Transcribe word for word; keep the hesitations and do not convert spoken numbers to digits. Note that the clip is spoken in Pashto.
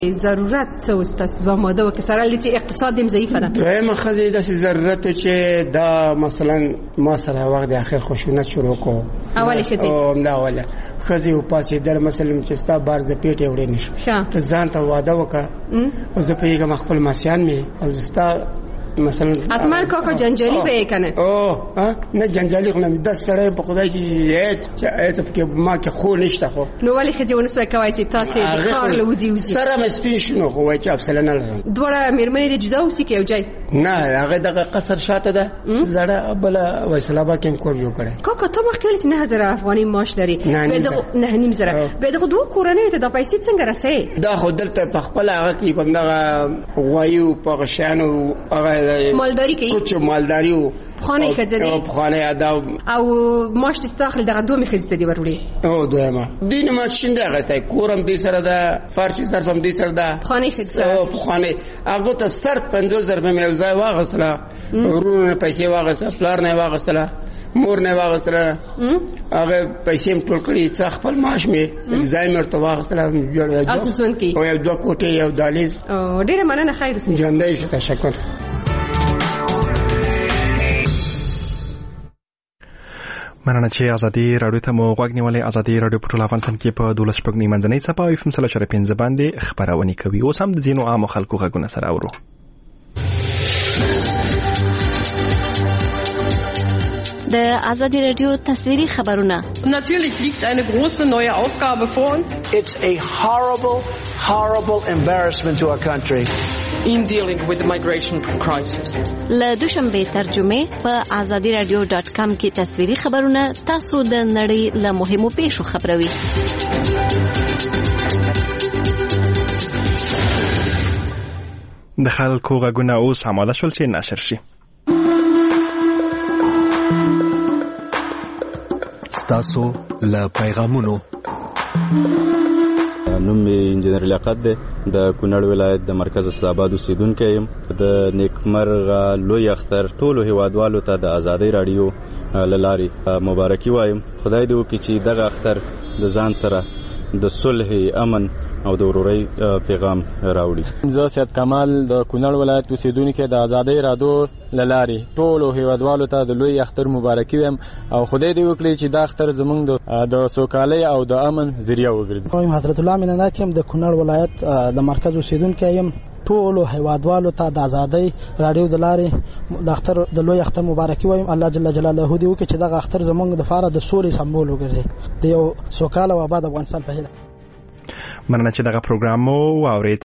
ضرورت څه وستاسو دوه ماده وکسره لې چې اقتصاد هم ضعیفه ده. دویمه ښځې داسې ضرورت چې دا مثلا ما سره وخت د اخر خشونت شروع کو اولې ښځې او دا اوله ښځې وپاسېدل مثلا چې ستا بار زه پیټې وړې نه شو ته ځان ته واده وکړه او زه پوهېږم خپل ماسیان مې او زه ستا مثلا اتمر کاکا جنجالی به کنه او نه جنجالی خو نه د سړی په خدای چې ایت چې ما کې خو نشته خو نو ولې خځې ونسوي کوي چې تاسو د کار له ودی وزي سره مې سپین شنو خو وای چې افسله نه لرم دوړه مېرمنې د جدا اوسې کې یو ځای نه هغه دغه قصر شاته ده زړه بل وسلابا کې کور جوړ کړي کاکا ته مخکې ولې نه هزار افغاني معاش لري به دغه نه نیم زره به دغه دوه کورنۍ ته د پیسې څنګه رسې دا خو دلته په خپل هغه کې په دغه وایو په غشانو هغه مالداری کوي کوچ مالداری او خانه خزنه او خانه ادا او ماش تستاخل دغه دوه مخزته دی ورولې او دویمه دین ما شینده غسته کورم دې سره ده فرشي صرفم دې سره ده خانه خزته او خانه هغه ته سر پنځوس زره مې یو ځای واغسله ورونه پیسې واغسله پلار نه واغسله مور نه واغسله هغه پیسې ټول کړی څخ خپل معاش مې ایگزامر ته واغسله او یو دوه کوټه یو دالیز او ډیره مننه خیر اوسې ژوندۍ شه تشکر. مننه چې ازادي رادیو ته مو غوږ نیولې. ازادي رادیو په ټول افغانستان کې په دولس شپږ نیمه منځنۍ څپه او اف ام سل شر پنځه باندې خبرونه کوي. اوس هم د ځینو عامو خلکو غږونه سره اورو. د ازادي رادیو تصویري خبرونه. Natürlich liegt eine große neue Aufgabe vor uns. It's a horrible, horrible embarrassment to our country. In dealing with the migration crisis. له دوشنبه ترجمه په azadi radio dot com کې تصویري خبرونه تاسو د نړۍ له مهمو پیښو خبروي. د خلکو غږونه اوس هماله شول چې نشر شي. ستاسو له پیغامونو. نوم می انجنیر لیاقت دی، د کونړ ولایت د مرکز اسلام آباد اوسیدونکی یم. د نیکمرغه لوی اختر ټولو هیوادوالو ته د ازادۍ رادیو له لارې مبارکي وایم. خدای دې وکړي چې دغه اختر د ځان سره د صلح، امن او د ورورۍ پیغام راوړي. زه سید کمال د کونړ ولایت اوسیدونکی د ازادۍ رادیو له لارې ټولو هیوادوالو ته د لوی اختر مبارکي وایم او خدای دې وکړي چې دا اختر زموږ د سوکالۍ او د امن ذریعہ وګرځي. وایم حضرت الله میننات یم د کونړ ولایت د مرکز اوسیدونکی یم. ټولو هیوادوالو ته د ازادۍ رادیو د لارې د اختر د لوی اختر مبارکي وایم. الله جل جلاله دې وکړي چې دغه اختر زموږ د فاره د سولې سمبول وګرځي، د یو سوکاله او آباد افغانستان په هیله. مننه چې دغه پروګرام مو واورید.